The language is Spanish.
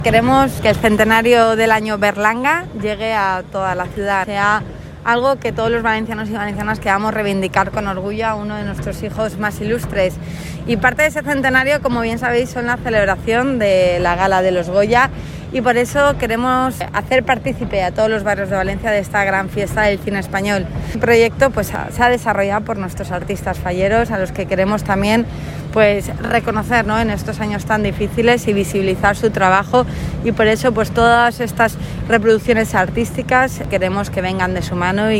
Queremos que el centenario del año Berlanga llegue a toda la ciudad, sea algo que todos los valencianos y valencianas queramos reivindicar con orgullo a uno de nuestros hijos más ilustres. Y parte de ese centenario, como bien sabéis, son la celebración de la Gala de los Goya, y por eso queremos hacer partícipe a todos los barrios de Valencia de esta gran fiesta del cine español. El proyecto se ha desarrollado por nuestros artistas falleros, a los que queremos también reconocer, ¿no?, en estos años tan difíciles y visibilizar su trabajo, y por eso todas estas reproducciones artísticas queremos que vengan de su mano y